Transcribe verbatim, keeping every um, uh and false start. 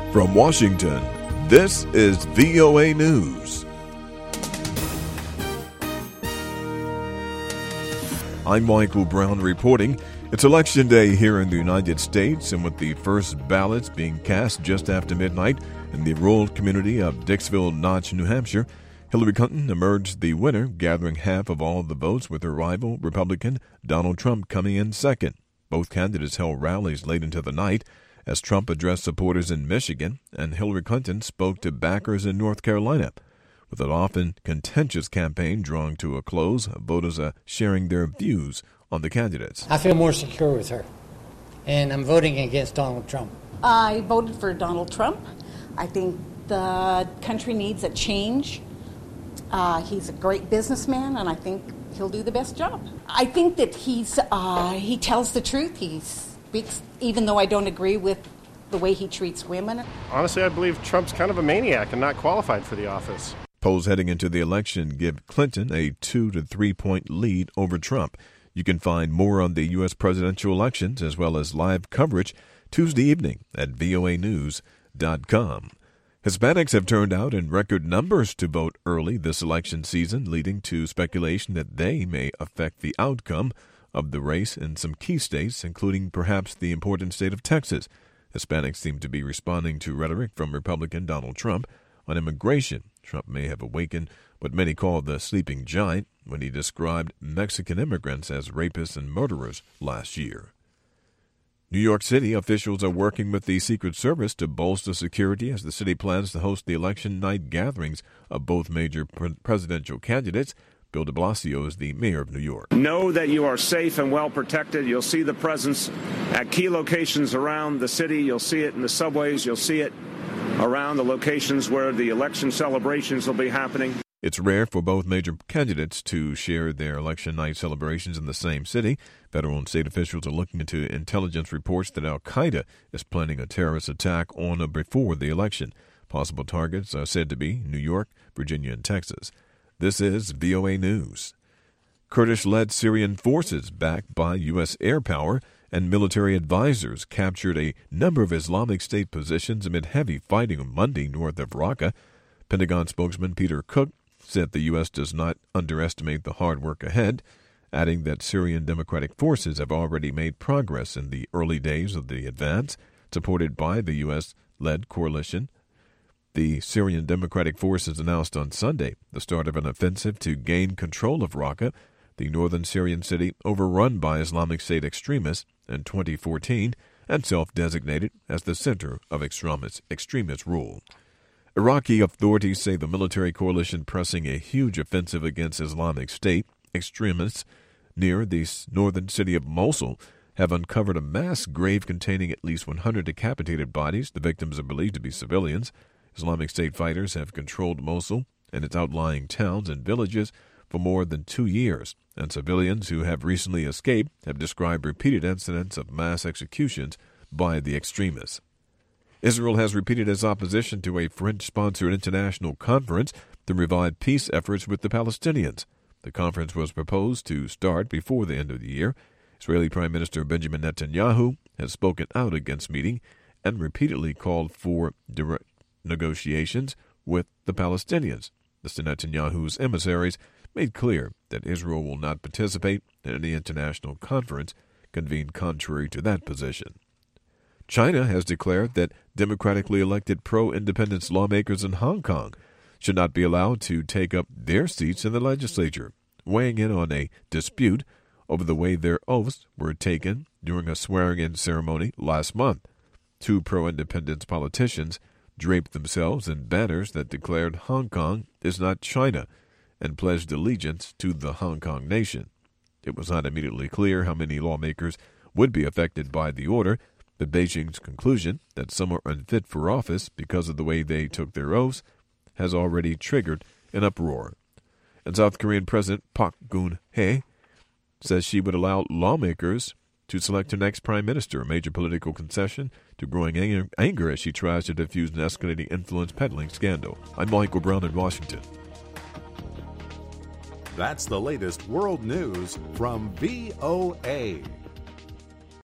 From Washington, this is V O A News. I'm Michael Brown reporting. It's Election Day here in the United States, and with the first ballots being cast just after midnight in the rural community of Dixville Notch, New Hampshire, Hillary Clinton emerged the winner, gathering half of all the votes, with her rival, Republican Donald Trump, coming in second. Both candidates held rallies late into the night as Trump addressed supporters in Michigan and Hillary Clinton spoke to backers in North Carolina. With an often contentious campaign drawing to a close, voters are sharing their views on the candidates. I feel more secure with her, and I'm voting against Donald Trump. I voted for Donald Trump. I think the country needs a change. Uh, he's a great businessman, and I think he'll do the best job. I think that he's uh, he tells the truth. He speaks, even though I don't agree with the way he treats women. Honestly, I believe Trump's kind of a maniac and not qualified for the office. Polls heading into the election give Clinton a two to three point lead over Trump. You can find more on the U S presidential elections as well as live coverage Tuesday evening at V O A news dot com. Hispanics have turned out in record numbers to vote early this election season, leading to speculation that they may affect the outcome of the race in some key states, including perhaps the important state of Texas. Hispanics seem to be responding to rhetoric from Republican Donald Trump on immigration. Trump may have awakened what many call the sleeping giant when he described Mexican immigrants as rapists and murderers last year. New York City officials are working with the Secret Service to bolster security as the city plans to host the election night gatherings of both major pre- presidential candidates. Bill de Blasio is the mayor of New York. Know that you are safe and well protected. You'll see the presence at key locations around the city. You'll see it in the subways. You'll see it around the locations where the election celebrations will be happening. It's rare for both major candidates to share their election night celebrations in the same city. Federal and state officials are looking into intelligence reports that al-Qaeda is planning a terrorist attack on or before the election. Possible targets are said to be New York, Virginia, and Texas. This is V O A News. Kurdish-led Syrian forces backed by U S air power and military advisors captured a number of Islamic State positions amid heavy fighting on Monday north of Raqqa. Pentagon spokesman Peter Cook said the U S does not underestimate the hard work ahead, adding that Syrian Democratic forces have already made progress in the early days of the advance, supported by the U S-led coalition. The Syrian Democratic Forces announced on Sunday the start of an offensive to gain control of Raqqa, the northern Syrian city overrun by Islamic State extremists in twenty fourteen and self-designated as the center of extremist, extremist rule. Iraqi authorities say the military coalition pressing a huge offensive against Islamic State extremists near the northern city of Mosul have uncovered a mass grave containing at least one hundred decapitated bodies. The victims are believed to be civilians. Islamic State fighters have controlled Mosul and its outlying towns and villages for more than two years, and civilians who have recently escaped have described repeated incidents of mass executions by the extremists. Israel has repeated its opposition to a French-sponsored international conference to revive peace efforts with the Palestinians. The conference was proposed to start before the end of the year. Israeli Prime Minister Benjamin Netanyahu has spoken out against meeting and repeatedly called for direct negotiations with the Palestinians. Mister Netanyahu's emissaries made clear that Israel will not participate in any international conference convened contrary to that position. China has declared that democratically elected pro-independence lawmakers in Hong Kong should not be allowed to take up their seats in the legislature, weighing in on a dispute over the way their oaths were taken during a swearing-in ceremony last month. Two pro-independence politicians draped themselves in banners that declared Hong Kong is not China and pledged allegiance to the Hong Kong nation. It was not immediately clear how many lawmakers would be affected by the order, but Beijing's conclusion that some are unfit for office because of the way they took their oaths has already triggered an uproar. And South Korean President Park Geun-hye says she would allow lawmakers to select her next prime minister, a major political concession to growing anger, anger as she tries to defuse an escalating influence peddling scandal. I'm Michael Brown in Washington. That's the latest world news from V O A.